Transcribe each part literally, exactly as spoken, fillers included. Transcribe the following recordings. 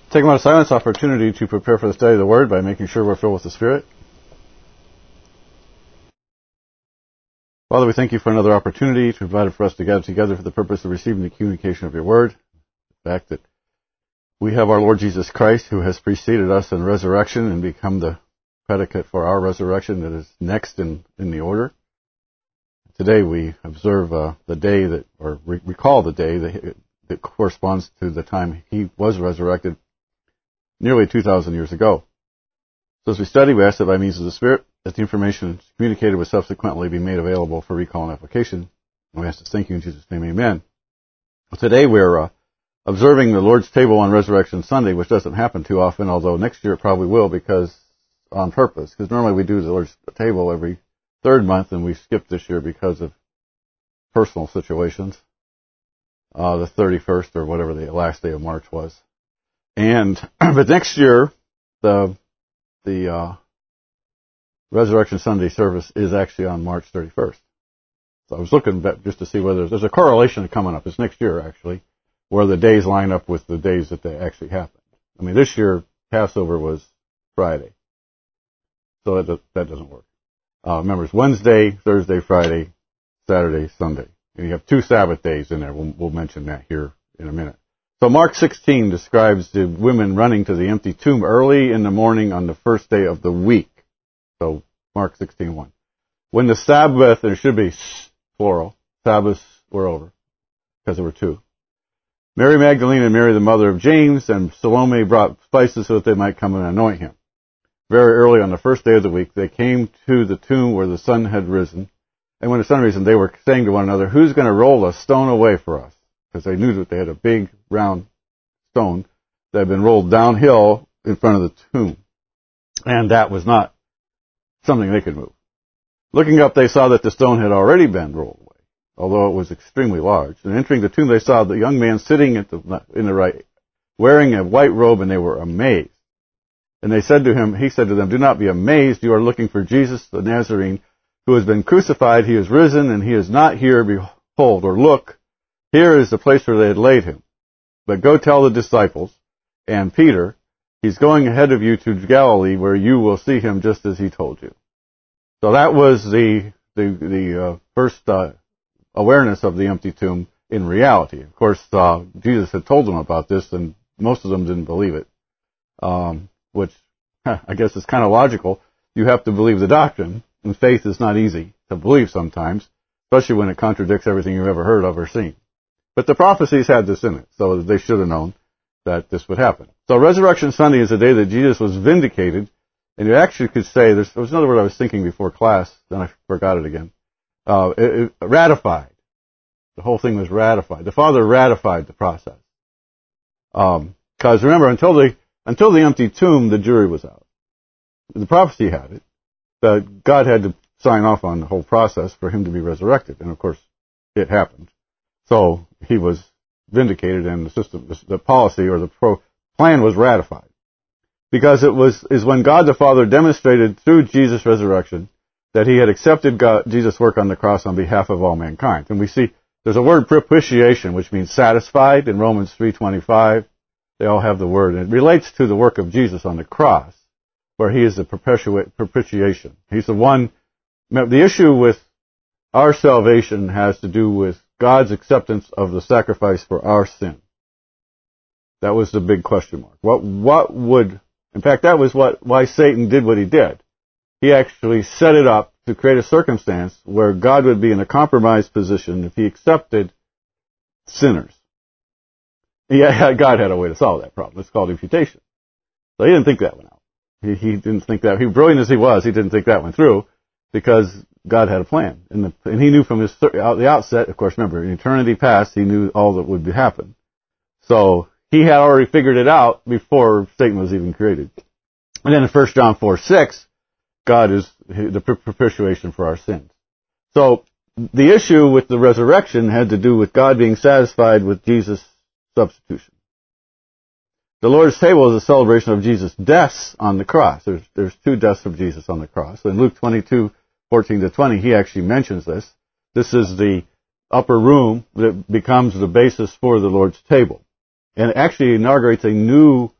Take a moment of silence, opportunity to prepare for the study of the Word by making sure we're filled with the Spirit. Father, we thank you for another opportunity to provide for us to gather together for the purpose of receiving the communication of your Word. The fact that we have our Lord Jesus Christ, who has preceded us in resurrection and become the predicate for our resurrection that is next in, in the order. Today we observe uh, the day that, or re- recall the day that, that corresponds to the time he was resurrected nearly two thousand years ago. So as we study, we ask that by means of the Spirit, that the information communicated will subsequently be made available for recall and application. And we ask this, thank you in Jesus' name, amen. Well, today we're uh, observing the Lord's table on Resurrection Sunday, which doesn't happen too often, although next year it probably will, because on purpose, because normally we do the Lord's table every third month, and we skipped this year because of personal situations, uh, the thirty-first or whatever the last day of March was. And, but next year, the, the, uh, Resurrection Sunday service is actually on March thirty-first. So I was looking back just to see whether there's, there's a correlation coming up. It's next year, actually, where the days line up with the days that they actually happen. I mean, this year, Passover was Friday. So that, that doesn't work. Uh, remember, it's Wednesday, Thursday, Friday, Saturday, Sunday. And you have two Sabbath days in there. We'll, we'll mention that here in a minute. So Mark sixteen describes the women running to the empty tomb early in the morning on the first day of the week. So Mark sixteen one. When the Sabbath, there should be plural, Sabbaths were over, because there were two. Mary Magdalene and Mary the mother of James and Salome brought spices so that they might come and anoint him. Very early on the first day of the week, they came to the tomb where the sun had risen. And when the sun risen, they were saying to one another, who's going to roll a stone away for us? Because they knew that they had a big round stone that had been rolled downhill in front of the tomb. And that was not something they could move. Looking up, they saw that the stone had already been rolled away, although it was extremely large. And entering the tomb, they saw the young man sitting at the, in the right, wearing a white robe, and they were amazed. And they said to him, he said to them, do not be amazed. You are looking for Jesus the Nazarene, who has been crucified. He is risen, and he is not here. Behold, or look, here is the place where they had laid him. But go tell the disciples and Peter, he's going ahead of you to Galilee, where you will see him just as he told you. So that was the the, the uh, first uh, awareness of the empty tomb in reality. Of course, uh, Jesus had told them about this, and most of them didn't believe it, um, which huh, I guess is kind of logical. You have to believe the doctrine, and faith is not easy to believe sometimes, especially when it contradicts everything you've ever heard of or seen. But the prophecies had this in it, so they should have known that this would happen. So Resurrection Sunday is the day that Jesus was vindicated, and you actually could say, there's, there was another word I was thinking before class, then I forgot it again, uh, it, it, ratified. The whole thing was ratified. The Father ratified the process. Because um, remember, until the, until the empty tomb, the jury was out. The prophecy had it, that God had to sign off on the whole process for him to be resurrected, and of course, it happened. So he was vindicated, and the system, the, the policy or the pro, plan was ratified, because it was is when God the Father demonstrated through Jesus' resurrection that he had accepted God, Jesus' work on the cross on behalf of all mankind. And we see there's a word propitiation, which means satisfied in Romans three twenty-five. They all have the word, and it relates to the work of Jesus on the cross, where he is the propitiation. He's the one. The issue with our salvation has to do with God's acceptance of the sacrifice for our sin. That was the big question mark. What, what would, in fact, that was what, why Satan did what he did. He actually set it up to create a circumstance where God would be in a compromised position if he accepted sinners. Yeah, God had a way to solve that problem. It's called imputation. So he didn't think that one out. He, he didn't think that, he brilliant as he was, he didn't think that one through, because God had a plan. And, the, and he knew from his, the outset, of course, remember, in eternity past, he knew all that would happen. So he had already figured it out before Satan was even created. And then in First John four six, God is the propitiation for our sins. So the issue with the resurrection had to do with God being satisfied with Jesus' substitution. The Lord's table is a celebration of Jesus' deaths on the cross. There's, there's two deaths of Jesus on the cross. In Luke twenty-two, fourteen to twenty, he actually mentions this. This is the upper room that becomes the basis for the Lord's table. And it actually inaugurates a new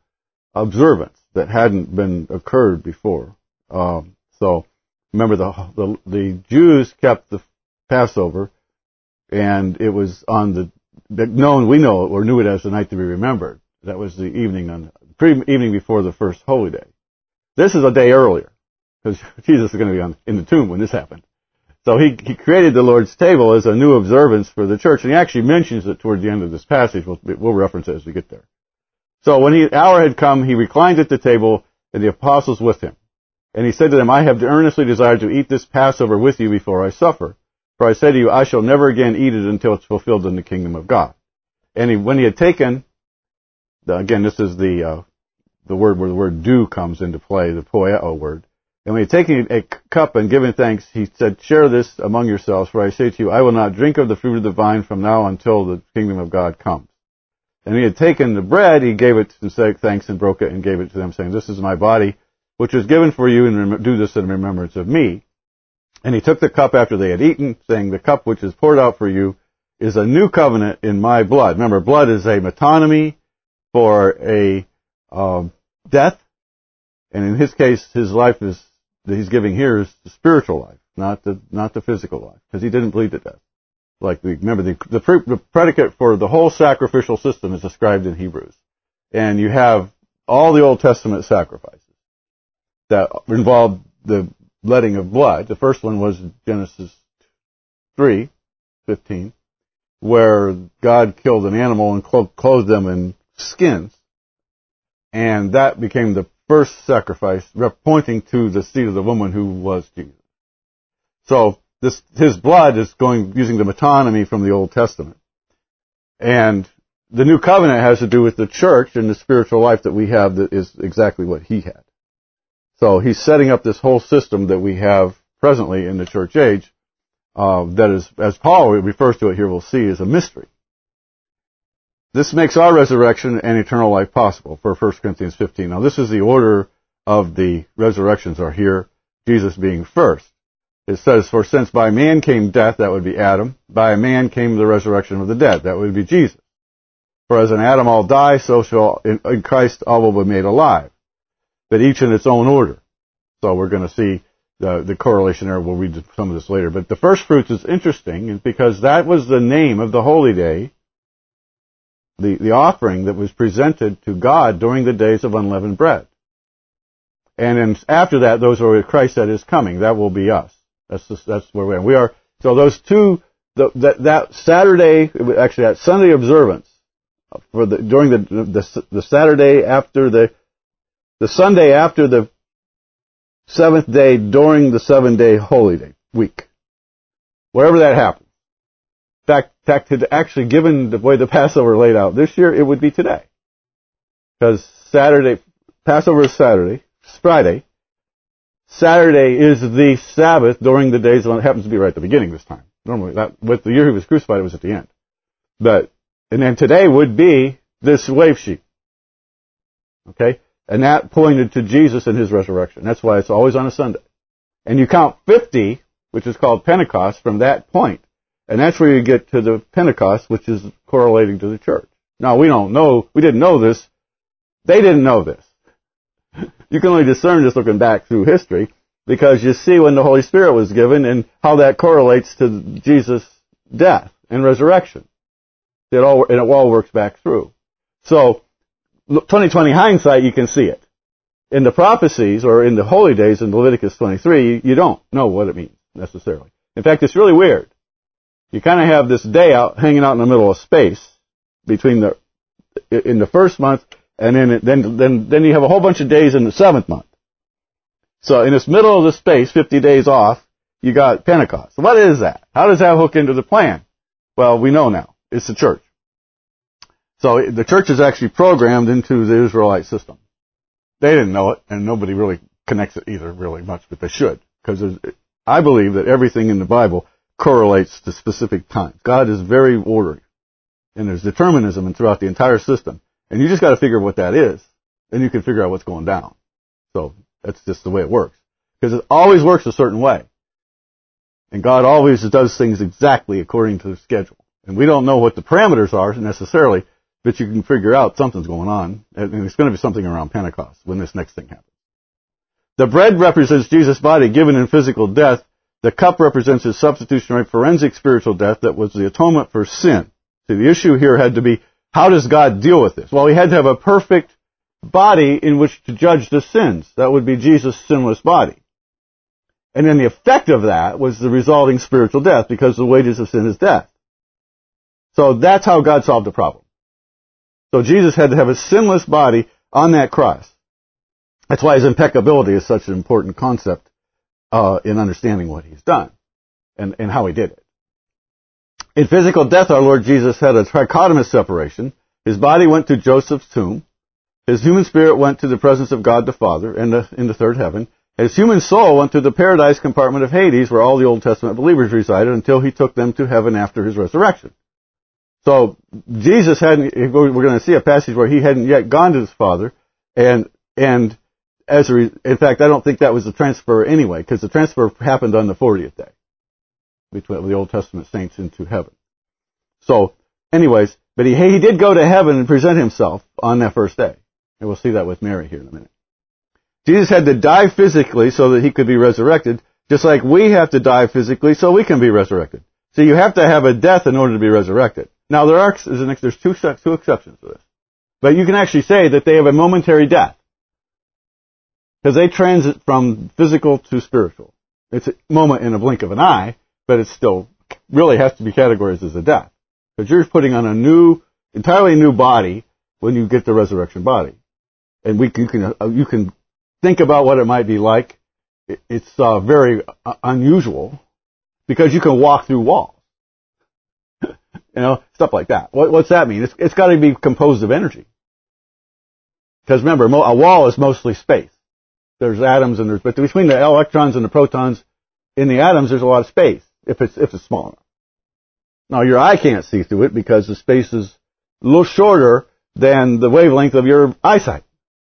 observance that hadn't been occurred before. Um, so remember, the, the the Jews kept the Passover, and it was on the, the known we know it or knew it as the night to be remembered. That was the evening on pre evening before the first holy day. This is a day earlier, because Jesus is going to be on, in the tomb when this happened. So he, he created the Lord's table as a new observance for the church, and he actually mentions it toward the end of this passage. We'll, we'll reference it as we get there. So when the hour had come, he reclined at the table, and the apostles with him. And he said to them, I have earnestly desired to eat this Passover with you before I suffer. For I say to you, I shall never again eat it until it's fulfilled in the kingdom of God. And he, when he had taken, the, again, this is the uh, the word where the word do comes into play, the poieo word. And when he had taken a cup and given thanks, he said, share this among yourselves, for I say to you, I will not drink of the fruit of the vine from now until the kingdom of God comes. And he had taken the bread, he gave it and said thanks and broke it and gave it to them, saying, this is my body, which is given for you, and do this in remembrance of me. And he took the cup after they had eaten, saying, the cup which is poured out for you is a new covenant in my blood. Remember, blood is a metonymy for a um, death, and in his case, his life is that he's giving here is the spiritual life, not the not the physical life, because he didn't bleed to death. Like the, remember, the, the, pre, the predicate for the whole sacrificial system is described in Hebrews, and you have all the Old Testament sacrifices that involved the letting of blood. The first one was Genesis three fifteen, where God killed an animal and clothed them in skins, and that became the first sacrifice, pointing to the seed of the woman who was Jesus. So this, his blood is going using the metonymy from the Old Testament, and the new covenant has to do with the church and the spiritual life that we have that is exactly what he had. So he's setting up this whole system that we have presently in the church age, uh, that is, as Paul refers to it here, we'll see, is a mystery. This makes our resurrection and eternal life possible for First Corinthians fifteen. Now, this is the order of the resurrections are here, Jesus being first. It says, for since by man came death, that would be Adam, by a man came the resurrection of the dead, that would be Jesus. For as in Adam all die, so shall in, in Christ all will be made alive, but each in its own order. So we're going to see the, the correlation there. We'll read some of this later. But the first fruits is interesting because that was the name of the holy day, the, the offering that was presented to God during the days of unleavened bread. And then after that, those are Christ that is coming. That will be us. That's just, that's where we are. We are. So those two, the, that, that Saturday, actually that Sunday observance for the during the the, the Saturday after the the Sunday after the seventh day during the seven day holy day week, wherever that happens. In fact, in fact, actually, given the way the Passover laid out this year, it would be today, because Saturday, Passover is Saturday, it's Friday. Saturday is the Sabbath during the days when it happens to be right at the beginning this time. Normally, that, with the year he was crucified, it was at the end. But, and then today would be this wave sheet. Okay? And that pointed to Jesus and his resurrection. That's why it's always on a Sunday. And you count fifty, which is called Pentecost, from that point. And that's where you get to the Pentecost, which is correlating to the church. Now, we don't know, we didn't know this. They didn't know this. You can only discern this looking back through history, because you see when the Holy Spirit was given and how that correlates to Jesus' death and resurrection. It all, and it all works back through. So, twenty twenty hindsight, you can see it. In the prophecies, or in the holy days in Leviticus twenty-three, you don't know what it means, necessarily. In fact, it's really weird. You kind of have this day out, hanging out in the middle of space, between the, in the first month, and then, then, then, then you have a whole bunch of days in the seventh month. So in this middle of the space, fifty days off, you got Pentecost. What is that? How does that hook into the plan? Well, we know now. It's the church. So the church is actually programmed into the Israelite system. They didn't know it, and nobody really connects it either really much, but they should. Because I believe that everything in the Bible correlates to specific times. God is very orderly. And there's determinism throughout the entire system. And you just got to figure what that is. Then you can figure out what's going down. So that's just the way it works. Because it always works a certain way. And God always does things exactly according to the schedule. And we don't know what the parameters are necessarily, but you can figure out something's going on, and it's going to be something around Pentecost when this next thing happens. The bread represents Jesus' body given in physical death. The cup represents his substitutionary forensic spiritual death that was the atonement for sin. See, the issue here had to be, how does God deal with this? Well, he had to have a perfect body in which to judge the sins. That would be Jesus' sinless body. And then the effect of that was the resulting spiritual death, because the wages of sin is death. So that's how God solved the problem. So Jesus had to have a sinless body on that cross. That's why his impeccability is such an important concept uh, in understanding what he's done and, and how he did it. In physical death, our Lord Jesus had a trichotomous separation. His body went to Joseph's tomb. His human spirit went to the presence of God the Father in the, in the third heaven. His human soul went to the paradise compartment of Hades, where all the Old Testament believers resided, until he took them to heaven after his resurrection. So Jesus hadn't, we're going to see a passage where he hadn't yet gone to his Father, and and as a, in fact, I don't think that was the transfer anyway, because the transfer happened on the fortieth day between the Old Testament saints into heaven. So, anyways, but he he did go to heaven and present himself on that first day, and we'll see that with Mary here in a minute. Jesus had to die physically so that he could be resurrected, just like we have to die physically so we can be resurrected. So you have to have a death in order to be resurrected. Now there are there's two two exceptions to this, but you can actually say that they have a momentary death because they transit from physical to spiritual. It's a moment in a blink of an eye, but it still really has to be categorized as a death because you're putting on a new, entirely new body when you get the resurrection body, and we you can you can think about what it might be like. It's uh, very uh, unusual because you can walk through walls. You know, stuff like that. What, what's that mean? It's, it's got to be composed of energy. Because remember, a wall is mostly space. There's atoms and there's, but between the electrons and the protons in the atoms, there's a lot of space if it's if it's small enough. Now your eye can't see through it because the space is a little shorter than the wavelength of your eyesight.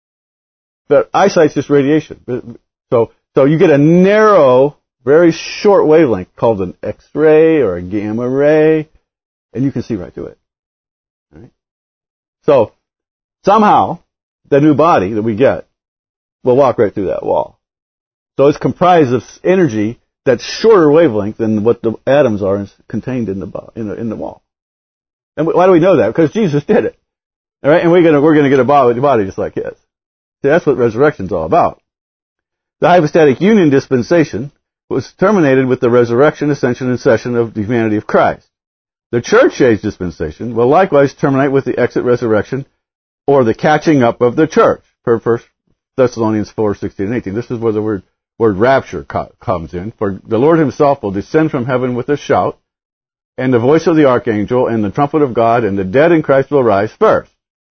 But eyesight's just radiation. So so you get a narrow, very short wavelength called an X-ray or a gamma ray. And you can see right through it. All right? So, somehow, the new body that we get will walk right through that wall. So it's comprised of energy that's shorter wavelength than what the atoms are contained in the in the, in the wall. And why do we know that? Because Jesus did it. All right? And we're gonna we're gonna get a body, body just like his. See, that's what resurrection's all about. The hypostatic union dispensation was terminated with the resurrection, ascension, and session of the humanity of Christ. The church age dispensation will likewise terminate with the exit resurrection or the catching up of the church, per First Thessalonians four, sixteen and eighteen. This is where the word, word rapture co- comes in. For the Lord himself will descend from heaven with a shout, and the voice of the archangel, and the trumpet of God, and the dead in Christ will rise first.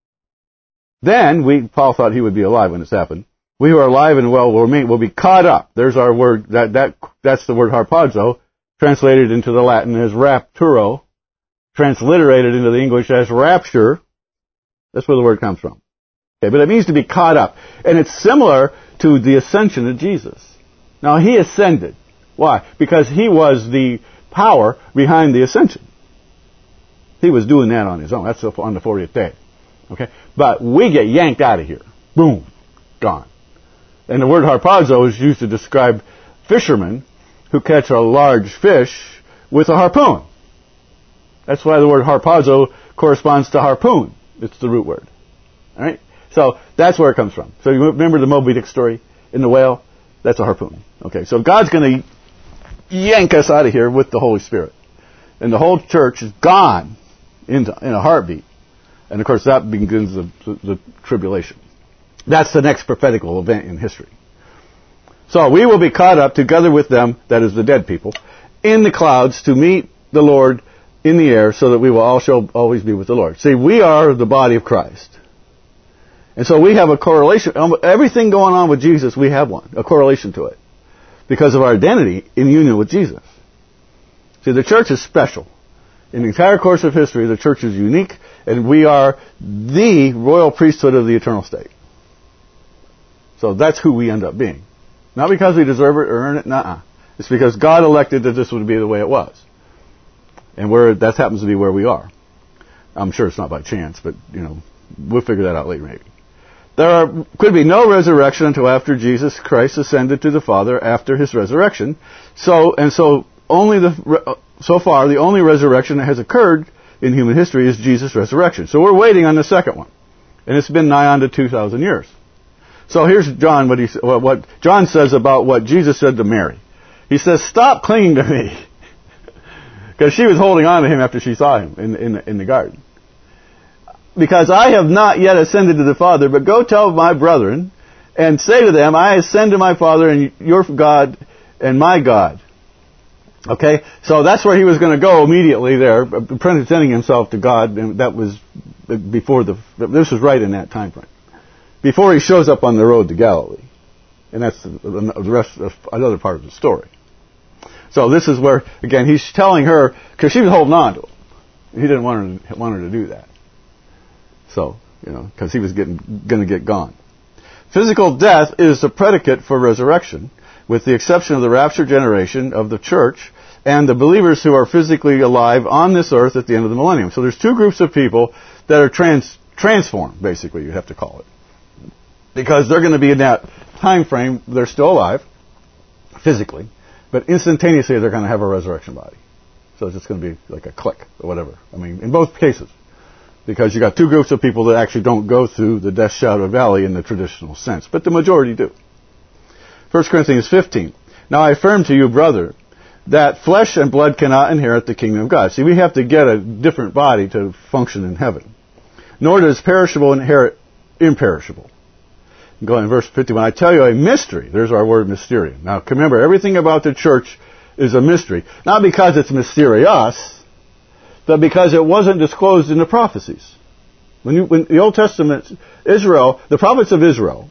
Then, we, Paul thought he would be alive when this happened. We who are alive and well will remain, will be caught up. There's our word, that, that, that's the word harpazo, translated into the Latin as rapturo, transliterated into the English as rapture. That's where the word comes from. Okay, but it means to be caught up. And it's similar to the ascension of Jesus. Now, he ascended. Why? Because he was the power behind the ascension. He was doing that on his own. That's on the fortieth day. Okay? But we get yanked out of here. Boom. Gone. And the word harpazo is used to describe fishermen who catch a large fish with a harpoon. That's why the word harpazo corresponds to harpoon. It's the root word. All right? So that's where it comes from. So you remember the Moby Dick story in the whale? That's a harpoon. Okay, so God's going to yank us out of here with the Holy Spirit. And the whole church is gone into, in a heartbeat. And of course that begins the, the, the tribulation. That's the next prophetical event in history. So we will be caught up together with them, that is the dead people, in the clouds to meet the Lord in the air, so that we will all shall always be with the Lord. See, we are the body of Christ. And so we have a correlation. Everything going on with Jesus, we have one, a correlation to it. Because of our identity in union with Jesus. See, the church is special. In the entire course of history, the church is unique, and we are the royal priesthood of the eternal state. So that's who we end up being. Not because we deserve it or earn it, nuh-uh. It's because God elected that this would be the way it was. And where that happens to be where we are. I'm sure it's not by chance, but, you know, we'll figure that out later maybe. There are, could be no resurrection until after Jesus Christ ascended to the Father after his resurrection. So, and so only the, so far, the only resurrection that has occurred in human history is Jesus' resurrection. So we're waiting on the second one. And it's been nigh on to two thousand years. So here's John, what, he, what John says about what Jesus said to Mary. He says, stop clinging to me. Because she was holding on to him after she saw him in, in, in the garden. Because I have not yet ascended to the Father, but go tell my brethren and say to them, I ascend to my Father and your God and my God. Okay? So that's where he was going to go immediately there, presenting himself to God, and that was before the, this was right in that time frame. Before he shows up on the road to Galilee. And that's the rest of another part of the story. So this is where, again, he's telling her, because she was holding on to him. He didn't want her, want her to do that. So, you know, because he was getting going to get gone. Physical death is the predicate for resurrection, with the exception of the rapture generation of the church and the believers who are physically alive on this earth at the end of the millennium. So there's two groups of people that are trans, transformed, basically, you have to call it. Because they're going to be in that time frame, they're still alive, physically, but instantaneously they're going to have a resurrection body. So it's just going to be like a click or whatever. I mean, in both cases. Because you got two groups of people that actually don't go through the death shadow valley in the traditional sense. But the majority do. First Corinthians fifteen. Now I affirm to you, brother, that flesh and blood cannot inherit the kingdom of God. See, we have to get a different body to function in heaven. Nor does perishable inherit imperishable. Go in verse fifty-one. I tell you a mystery. There's our word mysterium. Now remember, everything about the church is a mystery. Not because it's mysterious, but because it wasn't disclosed in the prophecies. When, you, when the Old Testament, Israel, the prophets of Israel,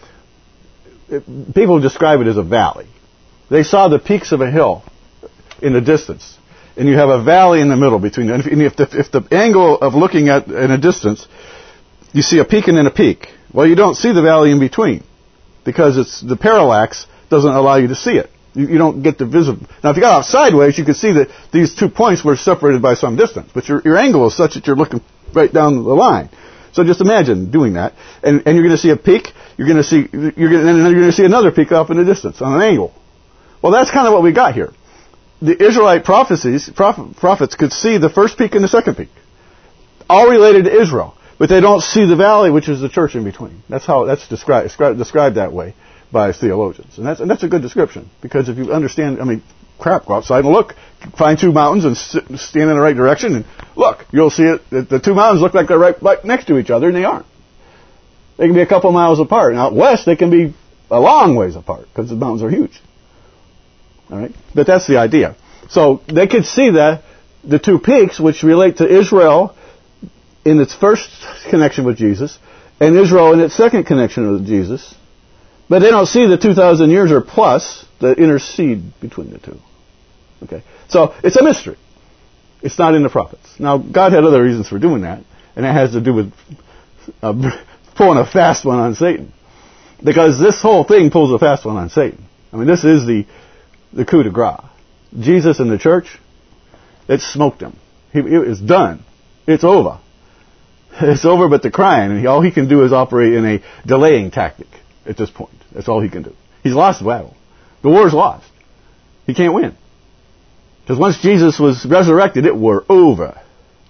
it, people describe it as a valley. They saw the peaks of a hill in the distance, and you have a valley in the middle between them. And if the, if the angle of looking at in a distance, you see a peak and then a peak. Well, you don't see the valley in between, because it's the parallax doesn't allow you to see it. You, you don't get the visible. Now, if you got off sideways, you can see that these two points were separated by some distance. But your, your angle is such that you're looking right down the line. So just imagine doing that, and, and you're going to see a peak. You're going to see you're going, and then you're going to see another peak off in the distance on an angle. Well, that's kind of what we got here. The Israelite prophecies, proph- prophets could see the first peak and the second peak, all related to Israel, but they don't see the valley, which is the church in between. That's how that's described described, described that way by theologians. And that's, and that's a good description, because if you understand, I mean, crap, go outside and look, find two mountains and sit, stand in the right direction, and look, you'll see it, the two mountains look like they're right, right next to each other, and they aren't. They can be a couple miles apart. And out west, they can be a long ways apart, because the mountains are huge. All right? But that's the idea. So they could see that, the two peaks, which relate to Israel in its first connection with Jesus, and Israel in its second connection with Jesus, but they don't see the two thousand years or plus that intercede between the two. Okay, so it's a mystery. It's not in the prophets. Now, God had other reasons for doing that, and that has to do with uh, pulling a fast one on Satan. Because this whole thing pulls a fast one on Satan. I mean, this is the, the coup de grace. Jesus and the church, it smoked him. He, it was done. It's over. It's over but the crying, and he, all he can do is operate in a delaying tactic at this point. That's all he can do. He's lost the battle. The war's lost. He can't win. Because once Jesus was resurrected, it were over.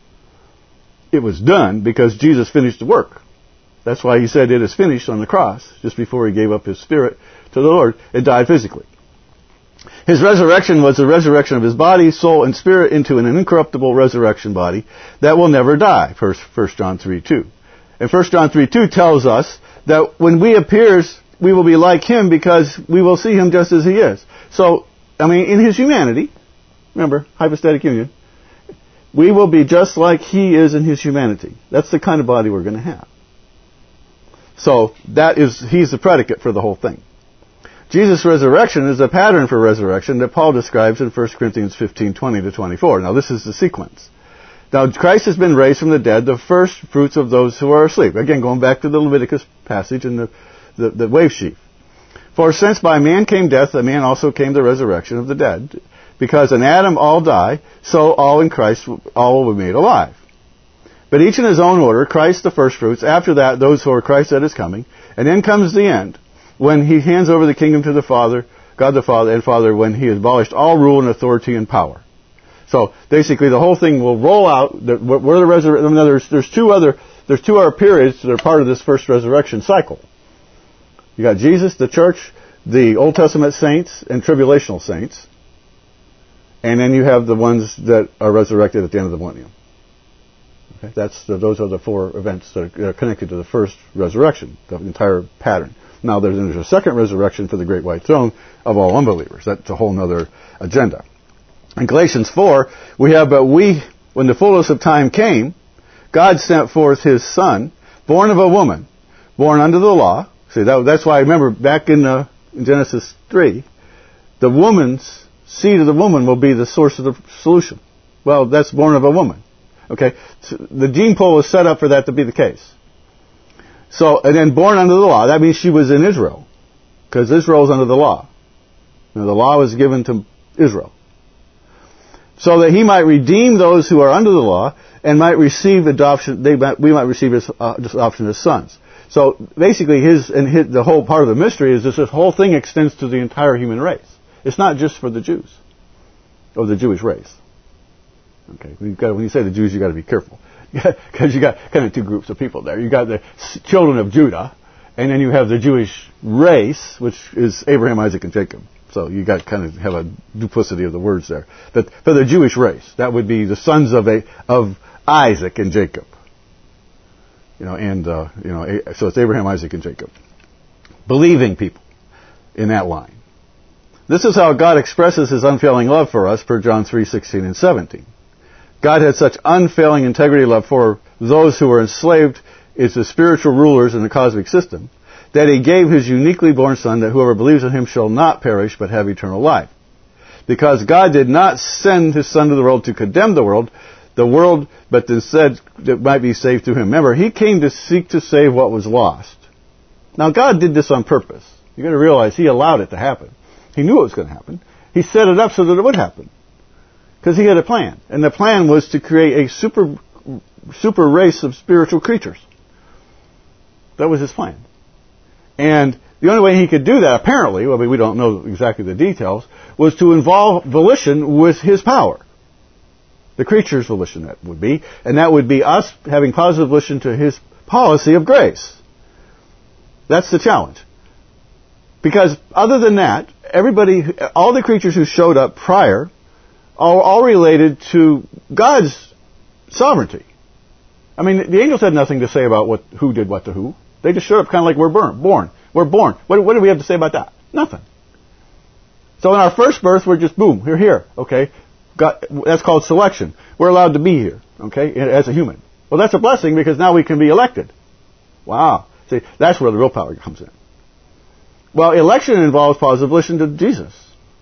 It was done because Jesus finished the work. That's why he said it is finished on the cross, just before he gave up his spirit to the Lord and died physically. His resurrection was the resurrection of his body, soul, and spirit into an incorruptible resurrection body that will never die, First John three two. And First John three two tells us that when we appears, we will be like him because we will see him just as he is. So, I mean, in his humanity, remember, hypostatic union, we will be just like he is in his humanity. That's the kind of body we're going to have. So, that is, he's the predicate for the whole thing. Jesus' resurrection is a pattern for resurrection that Paul describes in First Corinthians fifteen twenty to twenty-four. Now, this is the sequence. Now, Christ has been raised from the dead, the first fruits of those who are asleep. Again, going back to the Leviticus passage and the, the, the wave sheaf. For since by man came death, by man also came the resurrection of the dead. Because in Adam all die, so all in Christ all will be made alive. But each in his own order, Christ the first fruits, after that those who are Christ that is coming, and then comes the end, when he hands over the kingdom to the Father, God the Father and Father, when he has abolished all rule and authority and power. So basically the whole thing will roll out. The, where the resurrection, there's, there's two other there's two other periods that are part of this first resurrection cycle. You got Jesus, the church, the Old Testament saints, and tribulational saints. And then you have the ones that are resurrected at the end of the millennium. Okay? That's the, those are the four events that are connected to the first resurrection, the entire pattern. Now there's, there's a second resurrection for the great white throne of all unbelievers. That's a whole other agenda. In Galatians four, we have, but we, when the fullness of time came, God sent forth His Son, born of a woman, born under the law. See, that, that's why I remember back in, uh, in Genesis three, the woman's, seed of the woman will be the source of the solution. Well, that's born of a woman. Okay? So the gene pool was set up for that to be the case. So, and then born under the law, that means she was in Israel. Because Israel is under the law. Now, the law was given to Israel. So that he might redeem those who are under the law and might receive adoption, they might, we might receive his, uh, adoption as sons. So basically his, and his, the whole part of the mystery is this, this whole thing extends to the entire human race. It's not just for the Jews, or the Jewish race. Okay, you've got, when you say the Jews, you've got to be careful. Because you got kind of two groups of people there. You've got the children of Judah, and then you have the Jewish race, which is Abraham, Isaac, and Jacob. So you got kind of have a duplicity of the words there. But for the Jewish race, that would be the sons of a, of Isaac and Jacob. You know, and uh, you know, so it's Abraham, Isaac, and Jacob. Believing people in that line. This is how God expresses His unfailing love for us, per John three sixteen and seventeen. God had such unfailing integrity love for those who were enslaved as the spiritual rulers in the cosmic system, that He gave His uniquely born Son, that whoever believes in Him shall not perish, but have eternal life. Because God did not send His Son to the world to condemn the world, the world, but instead that might be saved through Him. Remember, He came to seek to save what was lost. Now, God did this on purpose. You've got to realize He allowed it to happen. He knew it was going to happen. He set it up so that it would happen. Because He had a plan. And the plan was to create a super, super race of spiritual creatures. That was His plan. And the only way He could do that, apparently, well, I mean, we don't know exactly the details, was to involve volition with His power. The creature's volition, that would be. And that would be us having positive volition to His policy of grace. That's the challenge. Because other than that, everybody, all the creatures who showed up prior are all related to God's sovereignty. I mean, the angels had nothing to say about what who did what to who. They just showed up kind of like we're born. born. We're born. What, what do we have to say about that? Nothing. So in our first birth, we're just, boom, we're here. Okay? God, that's called selection. We're allowed to be here. Okay? As a human. Well, that's a blessing because now we can be elected. Wow. See, that's where the real power comes in. Well, election involves positive volition to Jesus.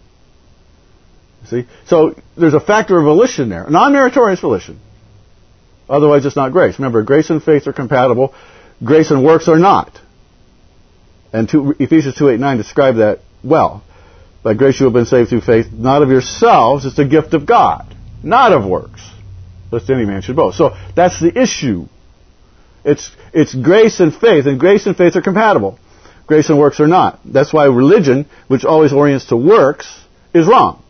See? So there's a factor of volition there. Non-meritorious volition. Otherwise it's not grace. Remember, grace and faith are compatible. Grace and works are not. And two, Ephesians two eight nine describe that well. By grace you have been saved through faith, not of yourselves. It's the gift of God. Not of works, lest any man should boast. So that's the issue. It's, it's grace and faith, and grace and faith are compatible. Grace and works are not. That's why religion, which always orients to works, is wrong.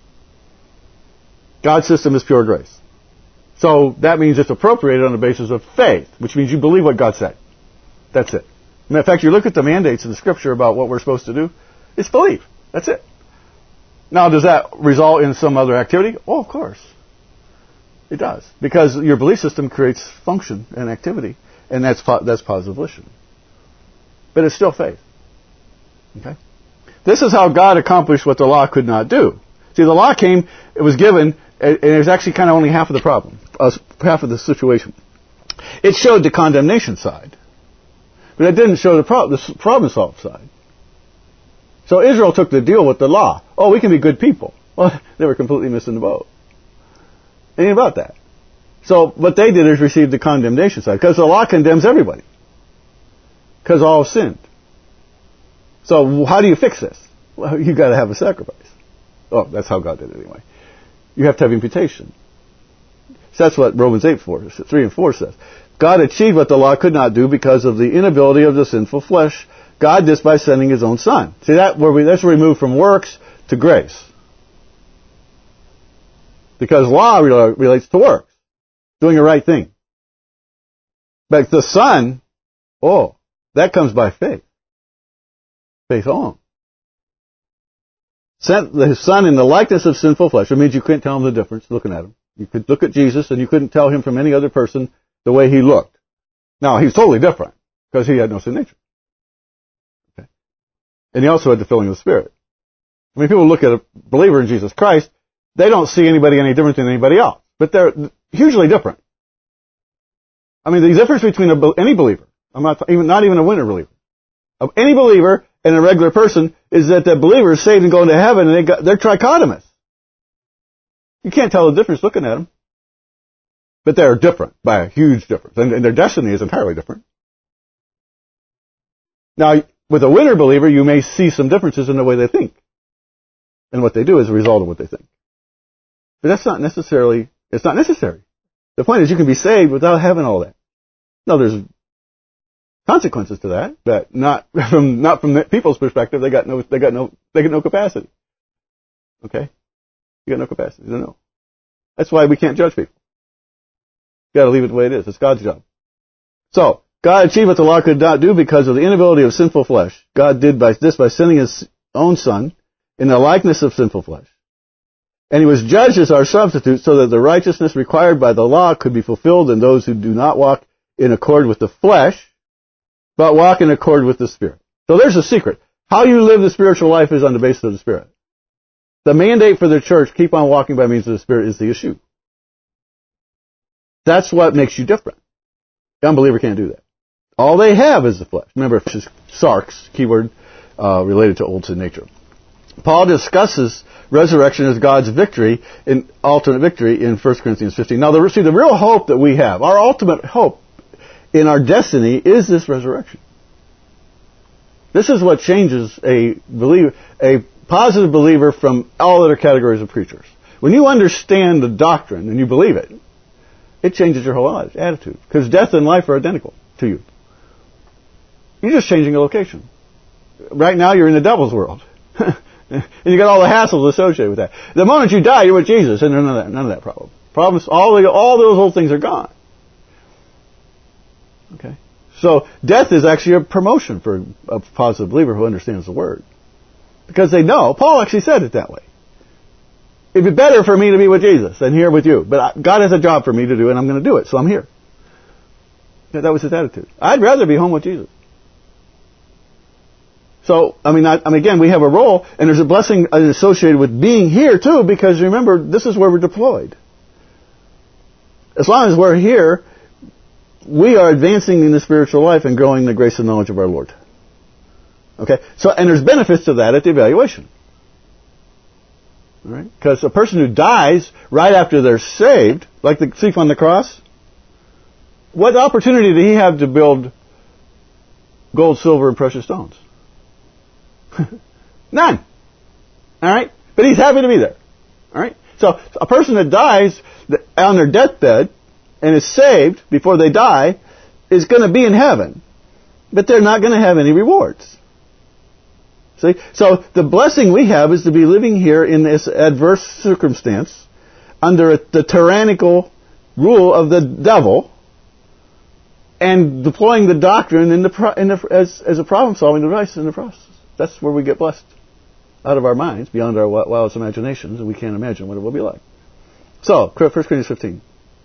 God's system is pure grace. So that means it's appropriated on the basis of faith, which means you believe what God said. That's it. In fact, you look at the mandates in the Scripture about what we're supposed to do, it's belief. That's it. Now, does that result in some other activity? Oh, of course. It does. Because your belief system creates function and activity, and that's that's positive volition. But it's still faith. Okay? This is how God accomplished what the law could not do. See, the law came, it was given, and it was actually kind of only half of the problem, uh, half of the situation. It showed the condemnation side, but it didn't show the, pro- the problem solved side. So Israel took the deal with the law. Oh, we can be good people. Well, they were completely missing the boat. It ain't about that. So what they did is receive the condemnation side, because the law condemns everybody. Because all sinned. So how do you fix this? Well, you've got to have a sacrifice. Oh, that's how God did it anyway. You have to have imputation. So that's what Romans eight, four, three and four says. God achieved what the law could not do because of the inability of the sinful flesh. God did this by sending His own Son. See, that where we, that's where we move from works to grace. Because law relates to works, doing the right thing. But the Son, oh, that comes by faith. Faith alone. Sent His Son in the likeness of sinful flesh. It means you couldn't tell Him the difference looking at Him. You could look at Jesus and you couldn't tell Him from any other person the way He looked. Now, He's totally different because He had no sin nature. Okay. And He also had the filling of the Spirit. I mean, people look at a believer in Jesus Christ, they don't see anybody any different than anybody else. But they're hugely different. I mean, the difference between a, any believer, I'm not even, not even a winter believer, of any believer and a regular person is that the believer is saved and going to heaven and they got, they're trichotomous. You can't tell the difference looking at them. But they're different by a huge difference. And, and their destiny is entirely different. Now, with a winter believer, you may see some differences in the way they think. And what they do is a result of what they think. But that's not necessarily, it's not necessary. The point is you can be saved without having all that. No, there's consequences to that, but not from, not from the people's perspective. They got no, they got no, they got no capacity. Okay? You got no capacity. No, no. That's why we can't judge people. You got to leave it the way it is. It's God's job. So, God achieved what the law could not do because of the inability of sinful flesh. God did by this by sending His own Son in the likeness of sinful flesh. And He was judged as our substitute so that the righteousness required by the law could be fulfilled in those who do not walk in accord with the flesh, but walk in accord with the Spirit. So there's a secret. How you live the spiritual life is on the basis of the Spirit. The mandate for the church, keep on walking by means of the Spirit, is the issue. That's what makes you different. The unbeliever can't do that. All they have is the flesh. Remember, it's just sarx, keyword, uh, related to old sin nature. Paul discusses resurrection as God's victory, in ultimate victory, in First Corinthians fifteen. Now, the, see, the real hope that we have, our ultimate hope in our destiny is this resurrection. This is what changes a believer, a positive believer from all other categories of preachers. When you understand the doctrine and you believe it, it changes your whole attitude. Because death and life are identical to you. You're just changing a location. Right now you're in the devil's world. And you got all the hassles associated with that. The moment you die, you're with Jesus, and none of that, none of that problem. Problems, all the, all those old things are gone. Okay? So, death is actually a promotion for a positive believer who understands the Word. Because they know, Paul actually said it that way. It'd be better for me to be with Jesus than here with you. But God has a job for me to do, and I'm going to do it, so I'm here. That was his attitude. I'd rather be home with Jesus. So, I mean, I, I mean, again, we have a role, and there's a blessing associated with being here, too, because remember, this is where we're deployed. As long as we're here, we are advancing in the spiritual life and growing in the grace and knowledge of our Lord. Okay? So, and there's benefits to that at the evaluation. All right? Because a person who dies right after they're saved, like the thief on the cross, what opportunity did he have to build gold, silver, and precious stones? None. All right? But he's happy to be there. All right? So a person that dies on their deathbed and is saved before they die is going to be in heaven. But they're not going to have any rewards. See? So the blessing we have is to be living here in this adverse circumstance under the tyrannical rule of the devil and deploying the doctrine in the, pro- in the, as, as a problem-solving device in the process. That's where we get blessed out of our minds, beyond our wildest imaginations, and we can't imagine what it will be like. So, First Corinthians fifteen.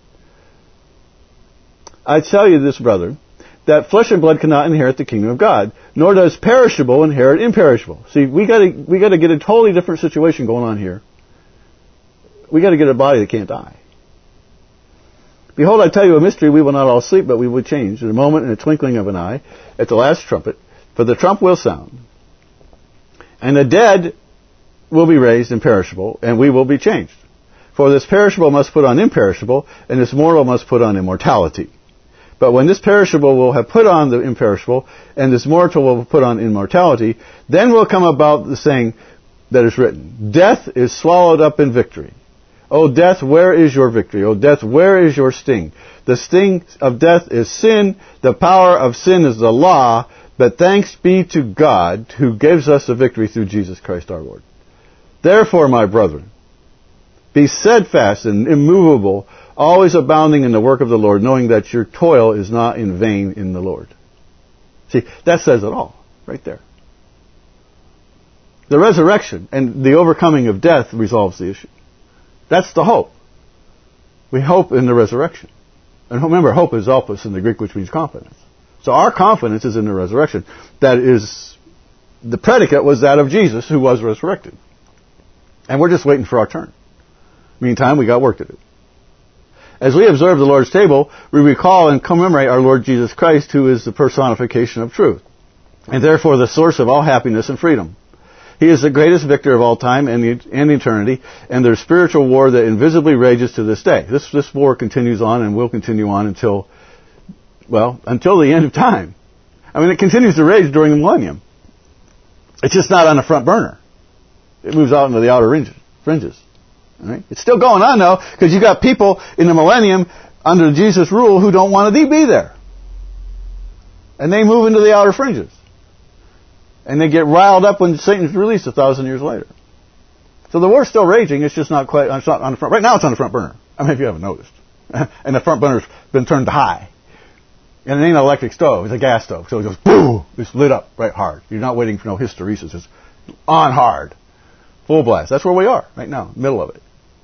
I tell you this, brother, that flesh and blood cannot inherit the kingdom of God, nor does perishable inherit imperishable. See, we got to we got to get a totally different situation going on here. We got to get a body that can't die. Behold, I tell you a mystery: we will not all sleep, but we will change in a moment, in a twinkling of an eye, at the last trumpet. For the trump will sound, and the dead will be raised imperishable, and we will be changed. For this perishable must put on imperishable, and this mortal must put on immortality. But when this perishable will have put on the imperishable, and this mortal will put on immortality, then will come about the saying that is written, Death is swallowed up in victory. O death, where is your victory? O death, where is your sting? The sting of death is sin. The power of sin is the law. But thanks be to God who gives us the victory through Jesus Christ our Lord. Therefore, my brethren, be steadfast and immovable, always abounding in the work of the Lord, knowing that your toil is not in vain in the Lord. See, that says it all, right there. The resurrection and the overcoming of death resolves the issue. That's the hope. We hope in the resurrection. And remember, hope is elpis in the Greek, which means confidence. So our confidence is in the resurrection. That is, the predicate was that of Jesus, who was resurrected. And we're just waiting for our turn. Meantime, we got work to do. As we observe the Lord's table, we recall and commemorate our Lord Jesus Christ, who is the personification of truth, and therefore the source of all happiness and freedom. He is the greatest victor of all time and, and eternity, and there's spiritual war that invisibly rages to this day. This, this war continues on and will continue on until, well, until the end of time. I mean, it continues to rage during the millennium. It's just not on the front burner. It moves out into the outer fringes. All right? It's still going on, though, because you got people in the millennium under Jesus' rule who don't want to be there. And they move into the outer fringes. And they get riled up when Satan's released a thousand years later. So the war's still raging. It's just not quite. It's not on the front. Right now, it's on the front burner. I mean, if you haven't noticed, and the front burner's been turned to high. And it ain't an electric stove; it's a gas stove. So it goes boom. It's lit up right hard. You're not waiting for no hysteresis. It's on hard, full blast. That's where we are right now, middle of it.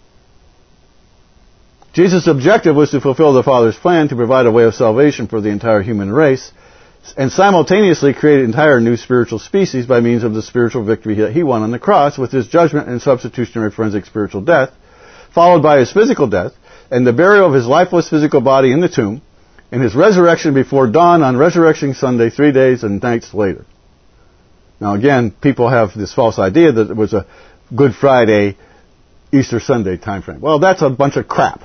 Jesus' objective was to fulfill the Father's plan to provide a way of salvation for the entire human race, and simultaneously create an entire new spiritual species by means of the spiritual victory that he won on the cross with his judgment and substitutionary forensic spiritual death, followed by his physical death, and the burial of his lifeless physical body in the tomb, and his resurrection before dawn on Resurrection Sunday, three days and nights later. Now again, people have this false idea that it was a Good Friday, Easter Sunday time frame. Well, that's a bunch of crap.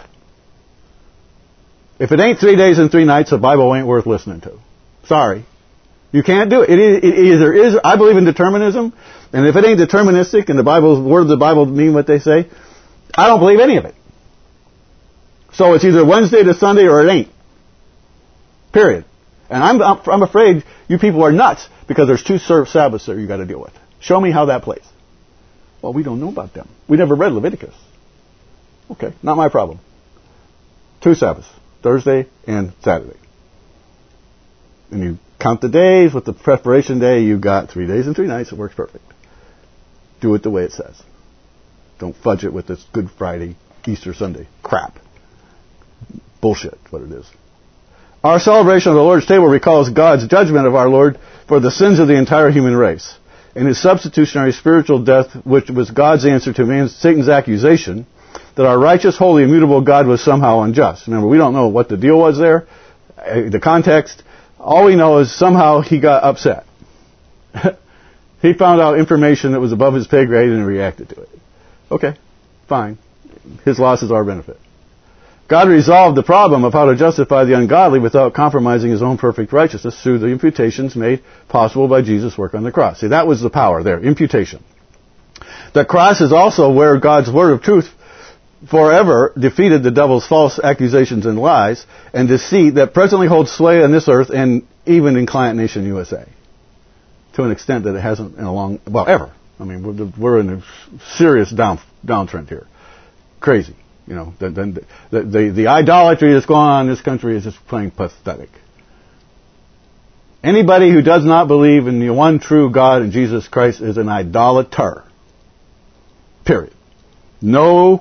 If it ain't three days and three nights, the Bible ain't worth listening to. Sorry. You can't do it. It, it either is, I believe in determinism, and if it ain't deterministic and the Bible, word of the Bible mean what they say, I don't believe any of it. So it's either Wednesday to Sunday or it ain't. Period. And I'm, I'm afraid you people are nuts because there's two Sabbaths that you got to deal with. Show me how that plays. Well, we don't know about them. We never read Leviticus. Okay, not my problem. Two Sabbaths. Thursday and Saturday. And you count the days with the preparation day, you got three days and three nights. It works perfect. Do it the way it says. Don't fudge it with this Good Friday, Easter Sunday crap. Bullshit, what it is. Our celebration of the Lord's table recalls God's judgment of our Lord for the sins of the entire human race, and his substitutionary spiritual death, which was God's answer to man's, Satan's accusation that our righteous, holy, immutable God was somehow unjust. Remember, we don't know what the deal was there, the context. All we know is somehow he got upset. He found out information that was above his pay grade and reacted to it. Okay, fine. His loss is our benefit. God resolved the problem of how to justify the ungodly without compromising his own perfect righteousness through the imputations made possible by Jesus' work on the cross. See, that was the power there, imputation. The cross is also where God's word of truth forever defeated the devil's false accusations and lies and deceit that presently holds sway on this earth and even in Client Nation U S A. To an extent that it hasn't in a long, well, ever. I mean, we're, we're in a serious down, downtrend here. Crazy. You know, the, the, the, the, the idolatry that's going on in this country is just plain pathetic. Anybody who does not believe in the one true God and Jesus Christ is an idolater. Period. No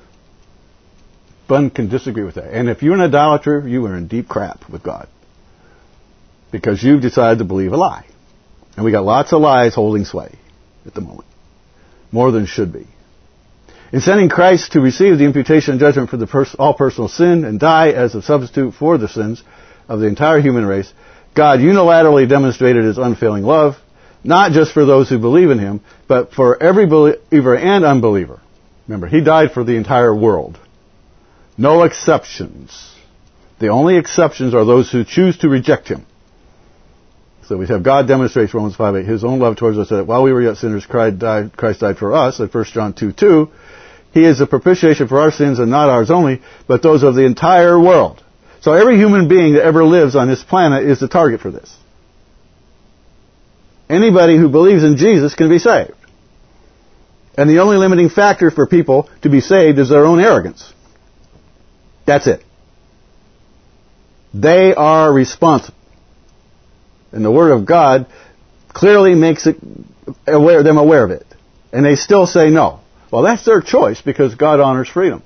one can disagree with that. And if you're an idolater, you are in deep crap with God. Because you've decided to believe a lie. And we got lots of lies holding sway at the moment. More than should be. In sending Christ to receive the imputation and judgment for the pers- all personal sin and die as a substitute for the sins of the entire human race, God unilaterally demonstrated his unfailing love, not just for those who believe in him, but for every believer and unbeliever. Remember, he died for the entire world. No exceptions. The only exceptions are those who choose to reject him. So we have God demonstrates, Romans five eight, his own love towards us, that while we were yet sinners, Christ died, Christ died for us, like First John two two. He is a propitiation for our sins, and not ours only, but those of the entire world. So every human being that ever lives on this planet is the target for this. Anybody who believes in Jesus can be saved. And the only limiting factor for people to be saved is their own arrogance. That's it. They are responsible. And the Word of God clearly makes it aware, them aware of it. And they still say no. Well, that's their choice because God honors freedom.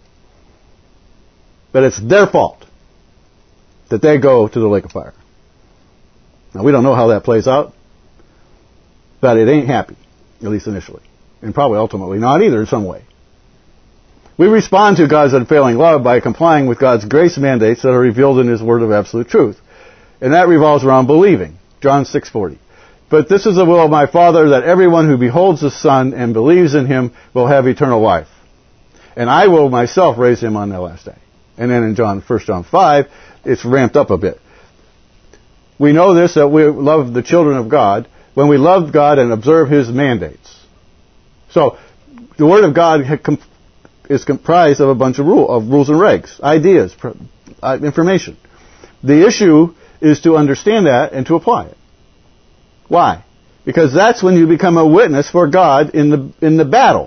But it's their fault that they go to the lake of fire. Now, we don't know how that plays out, but it ain't happy, at least initially. And probably ultimately not either in some way. We respond to God's unfailing love by complying with God's grace mandates that are revealed in His Word of absolute truth. And that revolves around believing. John six forty. But this is the will of my Father, that everyone who beholds the Son and believes in Him will have eternal life. And I will myself raise him on the last day. And then in John, First John five, it's ramped up a bit. We know this, that we love the children of God when we love God and observe His mandates. So, the Word of God is comprised of a bunch of, rule, of rules and regs, ideas, information. The issue is to understand that and to apply it. Why? Because that's when you become a witness for God in the in the battle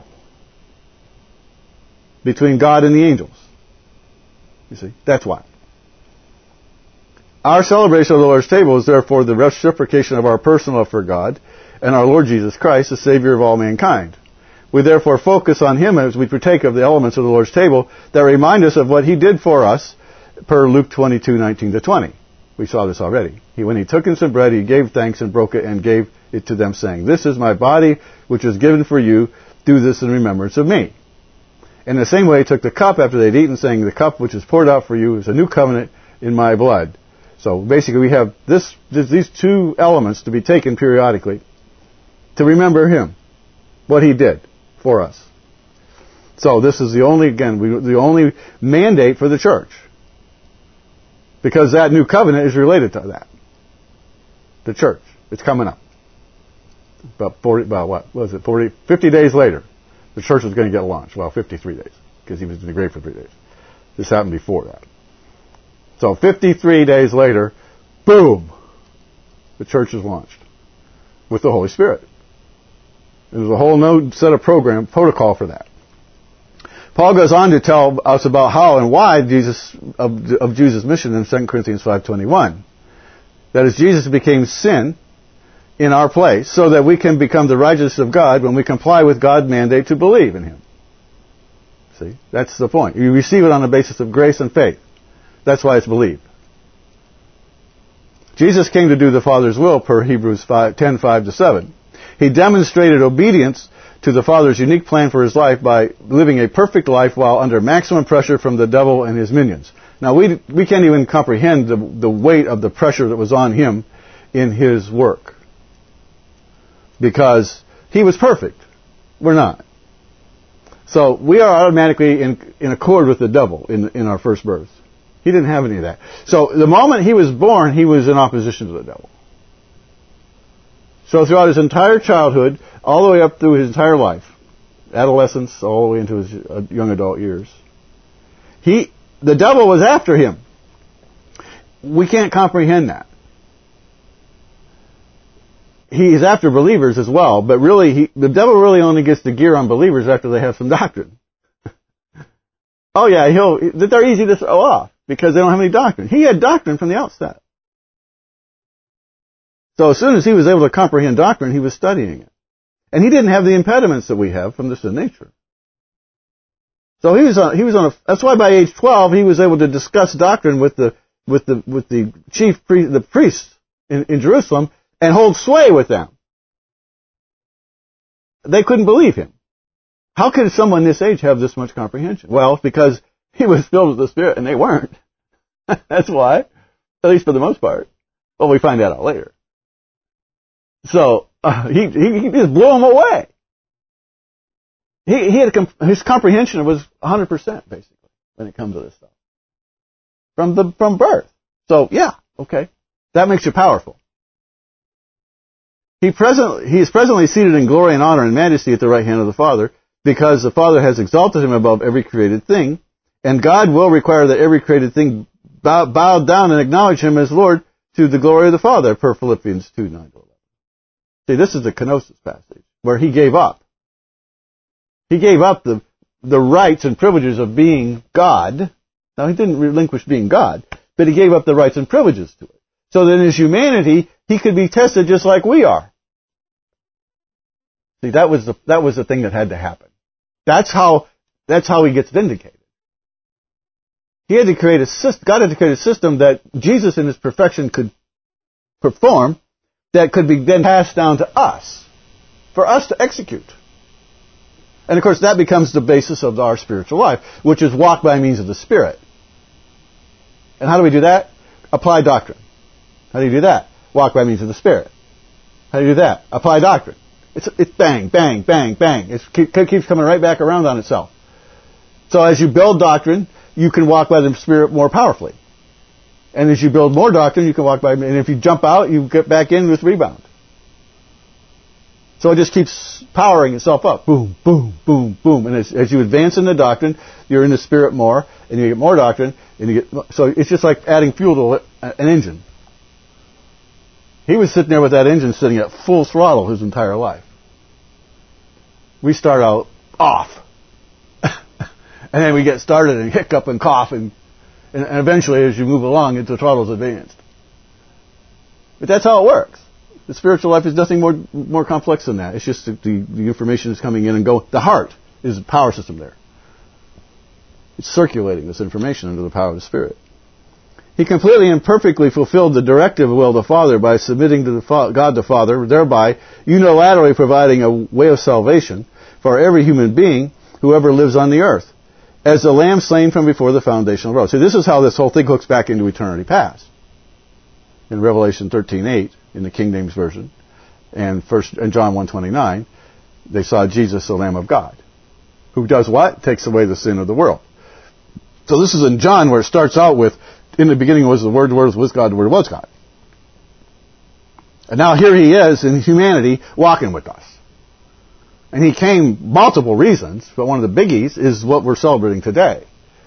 between God and the angels. You see, that's why. Our celebration of the Lord's table is therefore the reciprocation of our personal love for God and our Lord Jesus Christ, the Savior of all mankind. We therefore focus on Him as we partake of the elements of the Lord's table that remind us of what He did for us per Luke twenty-two, nineteen to twenty. We saw this already. He, when He took in some bread, He gave thanks and broke it and gave it to them, saying, "This is my body, which is given for you. Do this in remembrance of me." In the same way, He took the cup after they'd eaten, saying, "The cup which is poured out for you is a new covenant in my blood." So basically, we have this, these two elements to be taken periodically to remember Him, what He did for us. So this is the only, again, we, the only mandate for the church. Because that new covenant is related to that. The church. It's coming up. About forty, about what? What was it? forty, fifty days later, the church was going to get launched. Well, fifty-three days. Because He was in the grave for three days. This happened before that. So fifty-three days later, boom! The church is launched. With the Holy Spirit. And there's a whole new set of program, protocol for that. Paul goes on to tell us about how and why Jesus of, of Jesus' mission in Second Corinthians five twenty-one. That is, Jesus became sin in our place so that we can become the righteousness of God when we comply with God's mandate to believe in Him. See? That's the point. You receive it on the basis of grace and faith. That's why it's believed. Jesus came to do the Father's will per Hebrews ten, five to seven. He demonstrated obedience to the Father's unique plan for His life by living a perfect life while under maximum pressure from the devil and his minions. Now, we we can't even comprehend the, the weight of the pressure that was on Him in His work. Because He was perfect. We're not. So, we are automatically in, in accord with the devil in, in our first birth. He didn't have any of that. So, the moment He was born, He was in opposition to the devil. So throughout His entire childhood, all the way up through His entire life, adolescence, all the way into His young adult years, he, the devil was after Him. We can't comprehend that. He is after believers as well, but really, he, the devil really only gets the gear on believers after they have some doctrine. Oh yeah, he'll, they're easy to throw off because they don't have any doctrine. He had doctrine from the outset. So as soon as he was able to comprehend doctrine, he was studying it. And he didn't have the impediments that we have from the sin nature. So he was on, he was on a, that's why by age twelve he was able to discuss doctrine with the, with the, with the chief priest, the priests in, in Jerusalem and hold sway with them. They couldn't believe him. How could someone this age have this much comprehension? Well, because he was filled with the Spirit and they weren't. That's why. At least for the most part. Well, we find that out later. So, uh, he, he, he just blew him away. He, he had a, his comprehension was one hundred percent, basically, when it comes to this stuff. From the, from birth. So, yeah, okay. That makes you powerful. He present, he is presently seated in glory and honor and majesty at the right hand of the Father, because the Father has exalted him above every created thing, and God will require that every created thing bow, bow down and acknowledge him as Lord to the glory of the Father, per Philippians two, nine to eleven. See, this is the kenosis passage, where he gave up. He gave up the, the rights and privileges of being God. Now, he didn't relinquish being God, but he gave up the rights and privileges to it. So that in his humanity, he could be tested just like we are. See, that was the, that was the thing that had to happen. That's how, that's how he gets vindicated. He had to create a system, God had to create a system that Jesus in his perfection could perform, that could be then passed down to us, for us to execute. And of course that becomes the basis of our spiritual life, which is walk by means of the Spirit. And how do we do that? Apply doctrine. How do you do that? Walk by means of the Spirit. How do you do that? Apply doctrine. It's, it's bang, bang, bang, bang. It's, it keeps coming right back around on itself. So as you build doctrine, you can walk by the Spirit more powerfully. And as you build more doctrine, you can walk by, and if you jump out, you get back in with rebound. So it just keeps powering itself up. Boom, boom, boom, boom. And as, as you advance in the doctrine, you're in the Spirit more, and you get more doctrine, and you get, so it's just like adding fuel to an engine. He was sitting there with that engine sitting at full throttle his entire life. We start out off. And then we get started and hiccup and cough, and, and, and eventually as you move along, the throttle's advanced. But that's how it works. The spiritual life is nothing more more complex than that. It's just the, the, the information is coming in and going. The heart is the power system there. It's circulating this information under the power of the Spirit. He completely and perfectly fulfilled the directive will of the Father by submitting to the Fa- God the Father, thereby unilaterally providing a way of salvation for every human being who ever lives on the earth, as the lamb slain from before the foundation of the world. See, this is how this whole thing hooks back into eternity past. In Revelation thirteen eight, in the King James Version, and first and John one twenty-nine, they saw Jesus, the Lamb of God, who does what? Takes away the sin of the world. So this is in John, where it starts out with, in the beginning was the Word, the Word was with God, the Word was God. And now here he is in humanity walking with us. And he came multiple reasons, but one of the biggies is what we're celebrating today.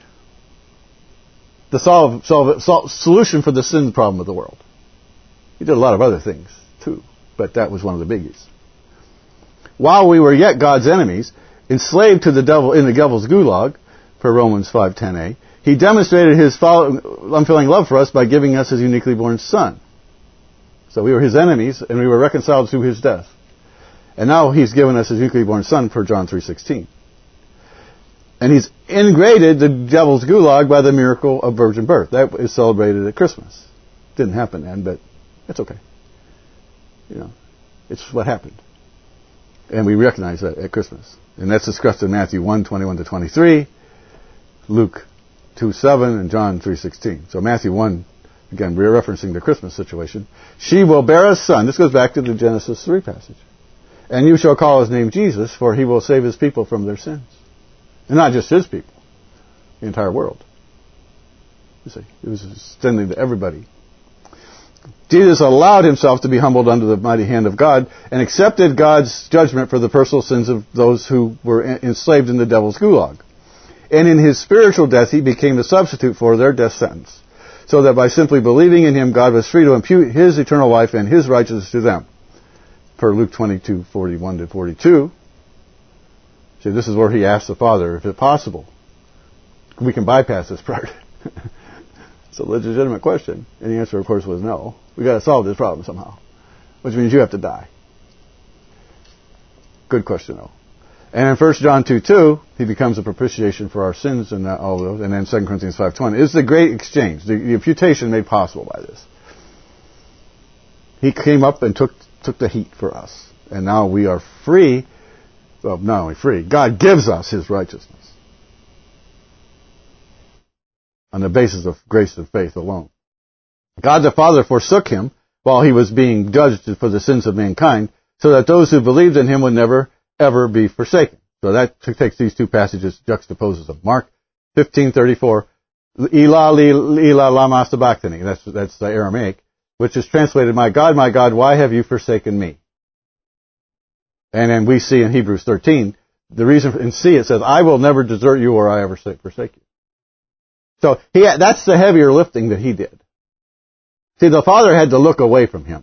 The solve, solve, solve, solution for the sin problem of the world. He did a lot of other things, too, but that was one of the biggies. While we were yet God's enemies, enslaved to the devil in the devil's gulag, per Romans five ten a, he demonstrated his unfailing love for us by giving us his uniquely born Son. So we were his enemies, and we were reconciled through his death. And now he's given us his uniquely born Son, per John three sixteen. And he's integrated the devil's gulag by the miracle of virgin birth. That is celebrated at Christmas. Didn't happen then, but it's okay. You know, it's what happened. And we recognize that at Christmas. And that's discussed in Matthew one twenty-one to twenty-three, Luke two seven, and John three sixteen. So Matthew one, again, we're referencing the Christmas situation. She will bear a son. This goes back to the Genesis three passage. And you shall call his name Jesus, for he will save his people from their sins. And not just his people, the entire world. You see, it was extending to everybody. Jesus allowed himself to be humbled under the mighty hand of God and accepted God's judgment for the personal sins of those who were enslaved in the devil's gulag. And in his spiritual death, he became the substitute for their death sentence, so that by simply believing in him, God was free to impute his eternal life and his righteousness to them. Per Luke twenty-two forty-one to forty-two. See, this is where he asked the Father, if it's possible, we can bypass this part. It's a legitimate question. And the answer, of course, was no. We've got to solve this problem somehow. Which means you have to die. Good question, though. And in First John two two, he becomes a propitiation for our sins and all those. And then Second Corinthians five twenty. It's the great exchange, the, the imputation made possible by this. He came up and took took the heat for us. And now we are free. Well, not only free, God gives us his righteousness on the basis of grace and faith alone. God the Father forsook him while he was being judged for the sins of mankind, so that those who believed in him would never, ever be forsaken. So that takes these two passages, juxtaposes them. Mark fifteen thirty-four, Ela, Ela, lama sabachthani. That's, that's the Aramaic, which is translated, my God, my God, why have you forsaken me? And then we see in Hebrews thirteen the reason in C it says, I will never desert you or I ever forsake you. So he had, that's the heavier lifting that he did. See, the Father had to look away from him.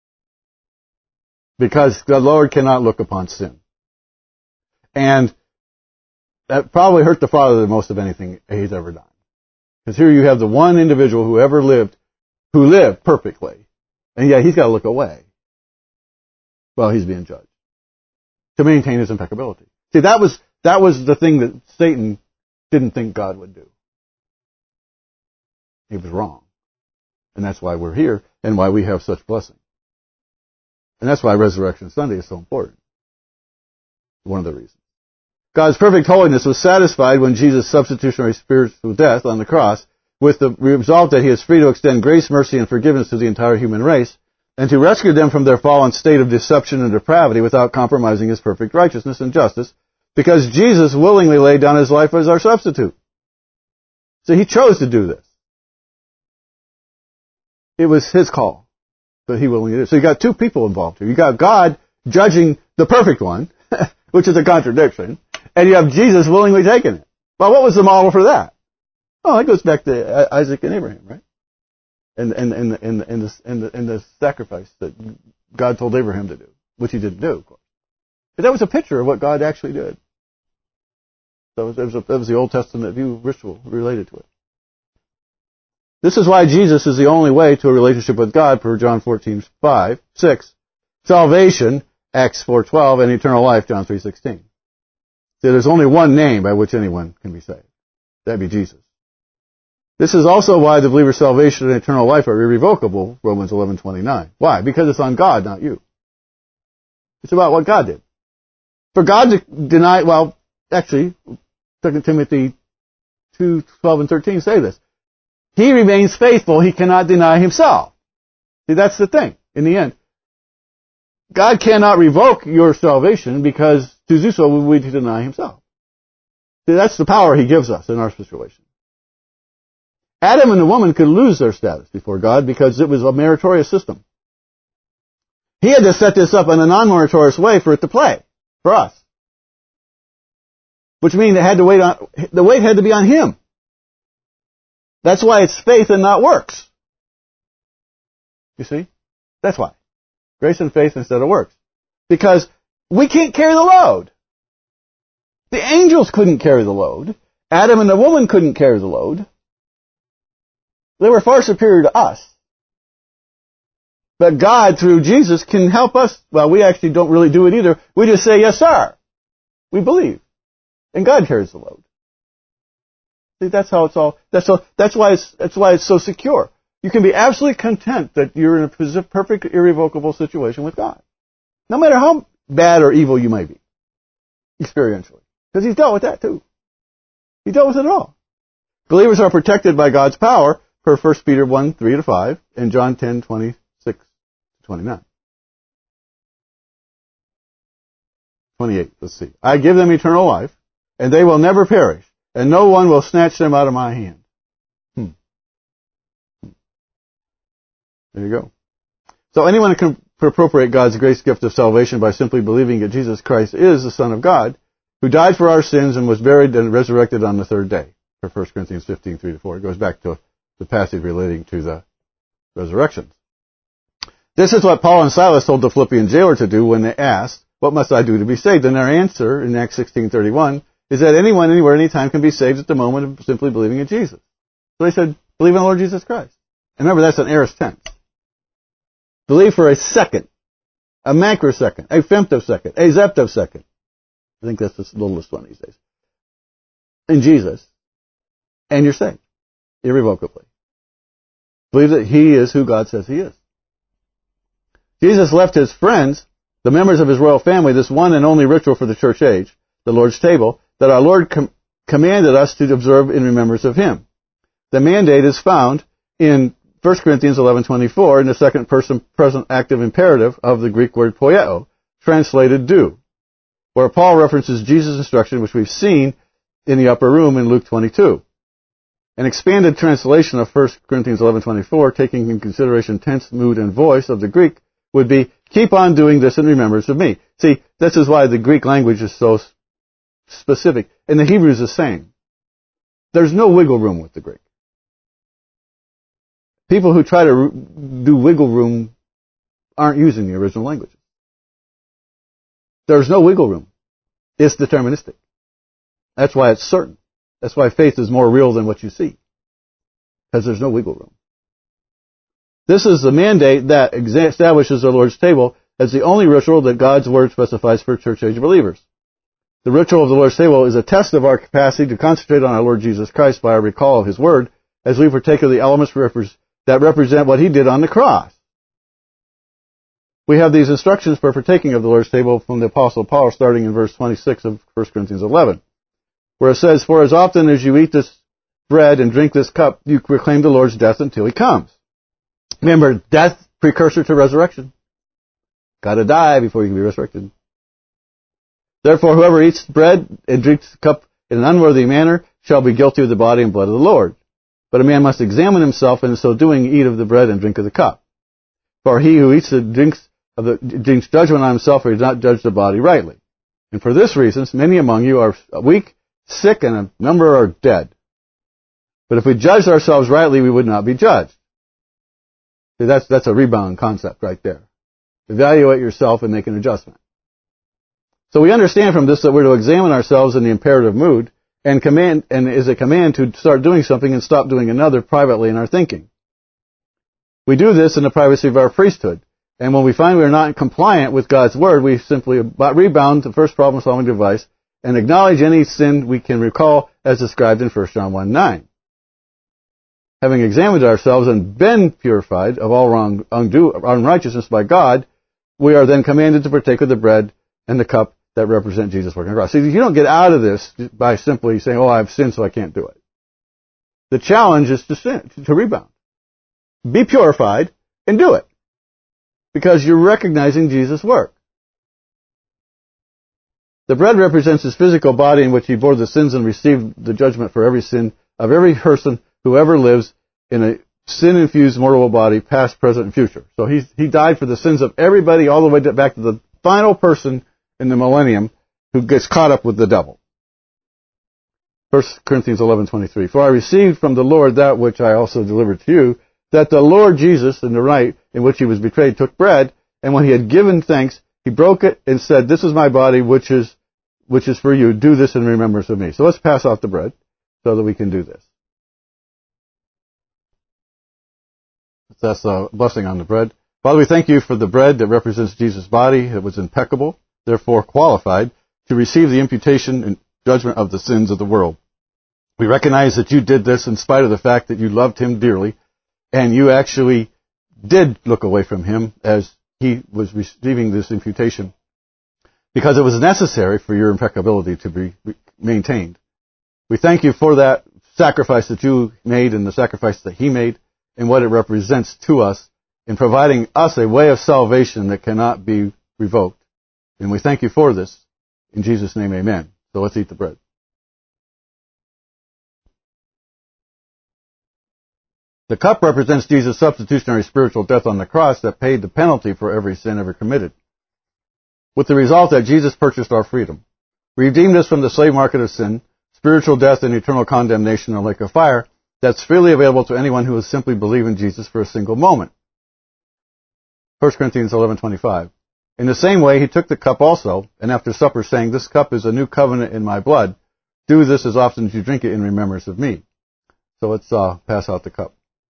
Because the Lord cannot look upon sin. And that probably hurt the Father the most of anything he's ever done. Because here you have the one individual who ever lived, who lived perfectly. And yet he's got to look away. Well, he's being judged. To maintain his impeccability. See, that was, that was the thing that Satan didn't think God would do. He was wrong. And that's why we're here and why we have such blessing. And that's why Resurrection Sunday is so important. One of the reasons. God's perfect holiness was satisfied when Jesus' substitutionary spiritual death on the cross, with the result that he is free to extend grace, mercy, and forgiveness to the entire human race, and to rescue them from their fallen state of deception and depravity without compromising his perfect righteousness and justice, because Jesus willingly laid down his life as our substitute. So he chose to do this. It was his call, but he willingly did. So you got two people involved here. You got God judging the perfect one, which is a contradiction, and you have Jesus willingly taking it. Well, what was the model for that? Well, that goes back to Isaac and Abraham, right? And and and and and the and the, and the sacrifice that God told Abraham to do, which he didn't do, of course. But that was a picture of what God actually did. So that was, a, that was the Old Testament view ritual related to it. This is why Jesus is the only way to a relationship with God, per John fourteen five, six, salvation, Acts four twelve, and eternal life, John three sixteen. See, there's only one name by which anyone can be saved. That'd be Jesus. This is also why the believer's salvation and eternal life are irrevocable, Romans eleven twenty-nine. Why? Because it's on God, not you. It's about what God did. For God to deny, well, actually, Second Timothy two twelve and thirteen say this. He remains faithful, he cannot deny himself. See, that's the thing, in the end. God cannot revoke your salvation because to do so would be to deny himself. See, that's the power he gives us in our situation. Adam and the woman could lose their status before God because it was a meritorious system. He had to set this up in a non-meritorious way for it to play, for us. Which means it had to wait on, the weight had to be on him. That's why it's faith and not works. You see? That's why. Grace and faith instead of works. Because we can't carry the load. The angels couldn't carry the load. Adam and the woman couldn't carry the load. They were far superior to us. But God, through Jesus, can help us. Well, we actually don't really do it either. We just say, yes, sir. We believe. And God carries the load. See, that's how it's all, that's all, that's why it's, that's why it's so secure. You can be absolutely content that you're in a perfect, irrevocable situation with God. No matter how bad or evil you may be. Experientially. Because he's dealt with that too. He dealt with it all. Believers are protected by God's power, per First Peter one, three to five, and John ten, twenty-six to twenty-nine. twenty-eight, let's see. I give them eternal life, and they will never perish, and no one will snatch them out of my hand. Hmm. There you go. So anyone can appropriate God's grace gift of salvation by simply believing that Jesus Christ is the Son of God, who died for our sins and was buried and resurrected on the third day. For First Corinthians fifteen, three to four. It goes back to the passage relating to the resurrection. This is what Paul and Silas told the Philippian jailer to do when they asked, what must I do to be saved? And their answer in Acts sixteen thirty-one is that anyone, anywhere, anytime can be saved at the moment of simply believing in Jesus. So they said, believe in the Lord Jesus Christ. And remember, that's an aorist tense. Believe for a second, a macrosecond, a femtosecond, a zeptosecond. I think that's the littlest one these days. In Jesus. And you're saved. Irrevocably. Believe that He is who God says He is. Jesus left His friends, the members of His royal family, this one and only ritual for the church age, the Lord's table, that our Lord com- commanded us to observe in remembrance of Him. The mandate is found in First Corinthians eleven twenty-four in the second person present active imperative of the Greek word poieo, translated do, where Paul references Jesus' instruction, which we've seen in the upper room in Luke twenty-two. An expanded translation of First Corinthians eleven twenty-four, taking in consideration tense, mood, and voice of the Greek, would be, keep on doing this in remembrance of me. See, this is why the Greek language is so specific. And the Hebrew is the same. There's no wiggle room with the Greek. People who try to do wiggle room aren't using the original language. There's no wiggle room. It's deterministic. That's why it's certain. That's why faith is more real than what you see. Because there's no wiggle room. This is the mandate that establishes the Lord's table as the only ritual that God's Word specifies for church-age believers. The ritual of the Lord's table is a test of our capacity to concentrate on our Lord Jesus Christ by a recall of His Word as we partake of the elements that represent what He did on the cross. We have these instructions for partaking of the Lord's table from the Apostle Paul starting in verse twenty-six of First Corinthians eleven, where it says, "For as often as you eat this bread and drink this cup, you proclaim the Lord's death until He comes." Remember, death precursor to resurrection. Got to die before you can be resurrected. "Therefore, whoever eats bread and drinks the cup in an unworthy manner shall be guilty of the body and blood of the Lord. But a man must examine himself, and in so doing eat of the bread and drink of the cup. For he who eats and drinks of the drinks judgment on himself, for he does not judge the body rightly. And for this reason, many among you are weak, sick, and a number are dead. But if we judged ourselves rightly, we would not be judged." See, that's that's a rebound concept right there. Evaluate yourself and make an adjustment. So we understand from this that we're to examine ourselves in the imperative mood, and command and is a command to start doing something and stop doing another privately in our thinking. We do this in the privacy of our priesthood. And when we find we are not compliant with God's Word, we simply rebound the first problem-solving device and acknowledge any sin we can recall as described in First John one nine. Having examined ourselves and been purified of all wrong, undue, unrighteousness by God, we are then commanded to partake of the bread and the cup that represent Jesus working on the cross. See, you don't get out of this by simply saying, "Oh, I've sinned, so I can't do it." The challenge is to sin, to rebound. Be purified and do it. Because you're recognizing Jesus' work. The bread represents His physical body in which He bore the sins and received the judgment for every sin of every person who ever lives in a sin-infused mortal body, past, present, and future. So He He died for the sins of everybody all the way back to the final person in the millennium who gets caught up with the devil. First Corinthians eleven twenty-three. "For I received from the Lord that which I also delivered to you, that the Lord Jesus, in the night in which He was betrayed, took bread, and when He had given thanks, He broke it and said, 'This is my body, which is which is for you. Do this in remembrance of me.'" So let's pass out the bread so that we can do this. That's a blessing on the bread. Father, we thank You for the bread that represents Jesus' body. It was impeccable, therefore qualified to receive the imputation and judgment of the sins of the world. We recognize that You did this in spite of the fact that You loved Him dearly, and You actually did look away from Him as He was receiving this imputation because it was necessary for Your impeccability to be maintained. We thank You for that sacrifice that You made and the sacrifice that He made and what it represents to us in providing us a way of salvation that cannot be revoked. And we thank You for this. In Jesus' name, amen. So let's eat the bread. The cup represents Jesus' substitutionary spiritual death on the cross that paid the penalty for every sin ever committed, with the result that Jesus purchased our freedom, redeemed us from the slave market of sin, spiritual death, and eternal condemnation in a lake of fire that's freely available to anyone who will simply believe in Jesus for a single moment. First Corinthians eleven twenty-five. "In the same way, He took the cup also, and after supper, saying, 'This cup is a new covenant in my blood. Do this as often as you drink it in remembrance of me.'" So let's uh, pass out the cup.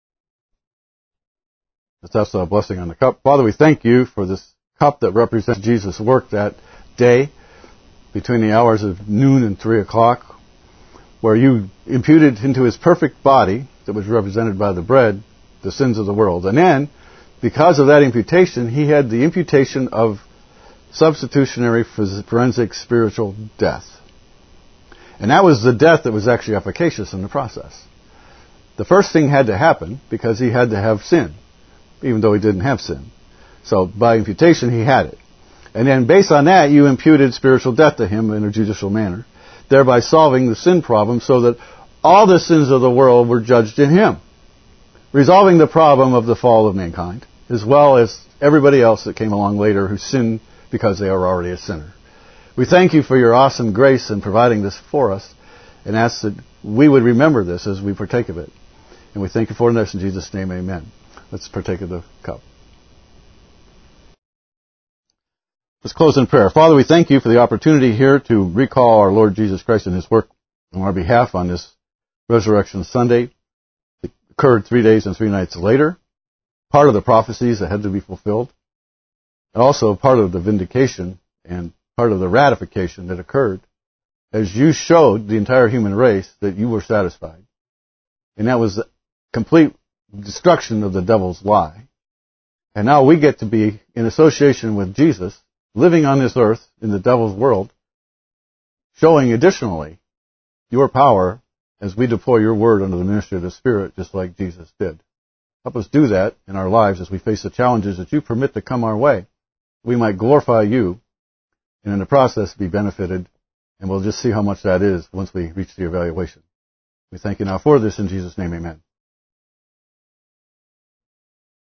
That's a blessing on the cup. Father, we thank You for this cup that represents Jesus' work that day between the hours of noon and three o'clock, where You imputed into His perfect body that was represented by the bread the sins of the world. And then, because of that imputation, He had the imputation of substitutionary forensic spiritual death. And that was the death that was actually efficacious in the process. The first thing had to happen because He had to have sin, even though He didn't have sin. So by imputation, He had it. And then based on that, You imputed spiritual death to Him in a judicial manner, thereby solving the sin problem so that all the sins of the world were judged in Him, resolving the problem of the fall of mankind, as well as everybody else that came along later who sinned because they were already a sinner. We thank you for your awesome grace in providing this for us, and ask that we would remember this as we partake of it. And we thank you for this in Jesus' name, amen. Let's partake of the cup. Let's close in prayer. Father, we thank you for the opportunity here to recall our Lord Jesus Christ and His work on our behalf on this Resurrection Sunday. It occurred three days and three nights later. Part of the prophecies that had to be fulfilled. And also part of the vindication and part of the ratification that occurred as you showed the entire human race that you were satisfied. And that was the complete destruction of the devil's lie. And now we get to be in association with Jesus, living on this earth in the devil's world, showing additionally your power as we deploy your word under the ministry of the Spirit, just like Jesus did. Help us do that in our lives as we face the challenges that you permit to come our way. We might glorify you, and in the process be benefited, and we'll just see how much that is once we reach the evaluation. We thank you now for this in Jesus' name, amen.